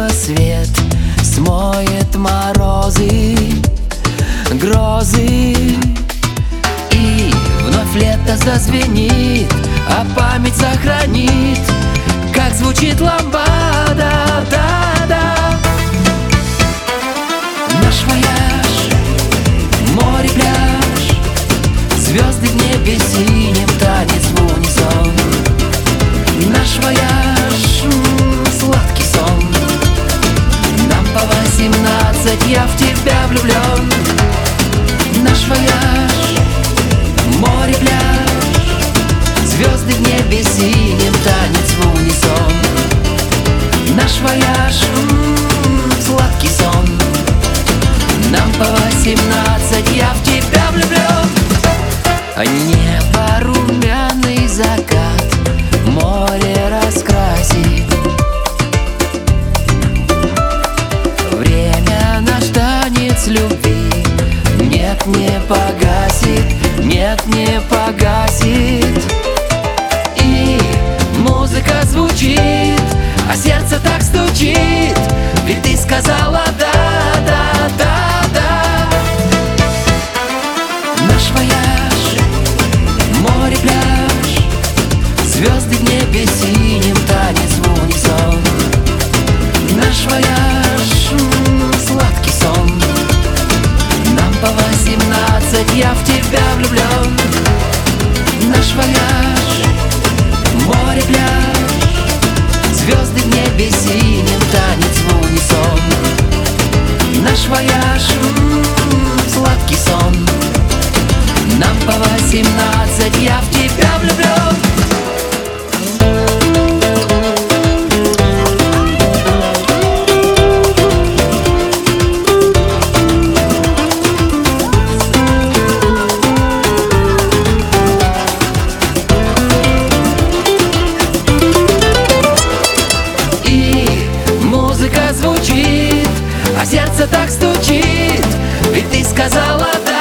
небо свет смоет морозы, грозы. И вновь лето зазвенит, а память сохранит, как звучит ламбада, да-да. Наш вояж, море, пляж, звезды в небе синем, танец в унисон. Наш вояж, сладкий сон. Нам по 18, я в тебя влюблен. Наш вояж, море, пляж, звезды в небе синем, танец в унисон. Наш вояж, сладкий сон. Нам по 18, я в тебя влюблен. Небо румяный закат, море раскрасит. Время наш танец любви нет, не погасит, нет, не погасит. И музыка звучит, а сердце так стучит, ведь ты сказала да, да, да, да. Наш вояж, море, пляж, звезды в небе синем, танец в унисон. Наш вояж, сладкий сон. Нам по 18, я в тебя влюблен. Наш вояж, море, пляж, звезды в небе синем, танец в унисон. Наш вояж, сладкий сон. Нам по 18, я в тебя влюблен. И музыка звучит, а сердце так стучит, ведь ты сказала да.